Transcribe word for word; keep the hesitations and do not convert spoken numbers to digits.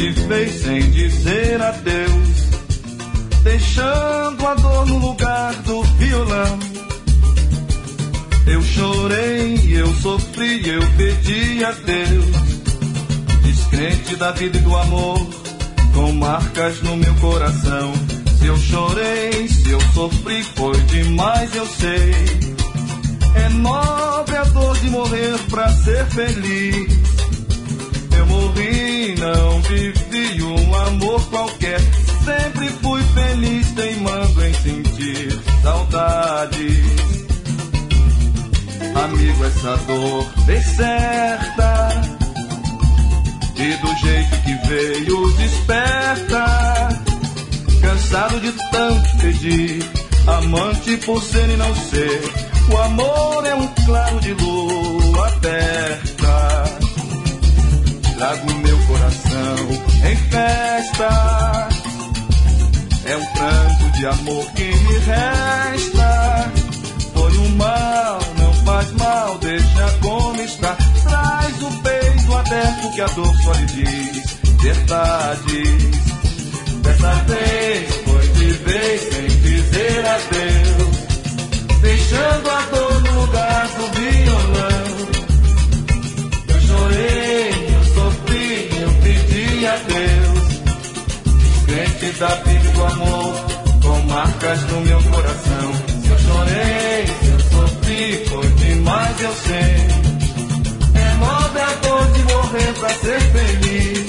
te fez sem dizer adeus, deixando a dor no lugar do violão. Eu chorei, eu sofri, eu pedi a Deus, descrente da vida e do amor, com marcas no meu coração. Se eu chorei, se eu sofri, foi demais, eu sei. É nobre a dor de morrer pra ser feliz. Eu morri, não vivi um amor qualquer. Sempre fui feliz, teimando em sentir saudades. Amigo, essa dor fez certa, e do jeito que veio desperta. Cansado de tanto pedir, amante por ser e não ser. O amor é um claro de lua aberta. Trago meu coração em festa, é um pranto de amor que me resta. Foi um mal, não faz mal, deixa como está. Traz o peito aberto que a dor só lhe diz verdades. Dessa vez foi de vez sem dizer adeus, deixando a dor no lugar do violão. Eu chorei, eu sofri, eu pedi a Deus, crente da vida e do amor, com marcas no meu coração. Se eu chorei, se eu sofri, foi demais, eu sei. É nobre a dor de morrer pra ser feliz.